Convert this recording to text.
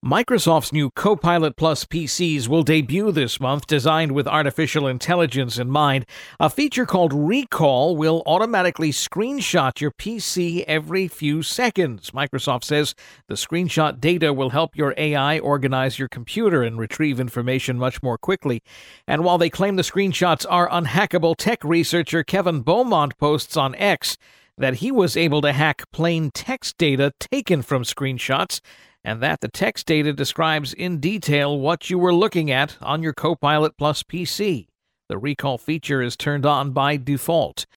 Microsoft's new Copilot Plus PCs will debut this month, designed with artificial intelligence in mind. A feature called Recall will automatically screenshot your PC every few seconds. Microsoft says the screenshot data will help your AI organize your computer and retrieve information much more quickly. And while they claim the screenshots are unhackable, tech researcher Kevin Beaumont posts on X that he was able to hack plain text data taken from screenshots, and that the text data describes in detail what you were looking at on your Copilot Plus PC. The recall feature is turned on by default.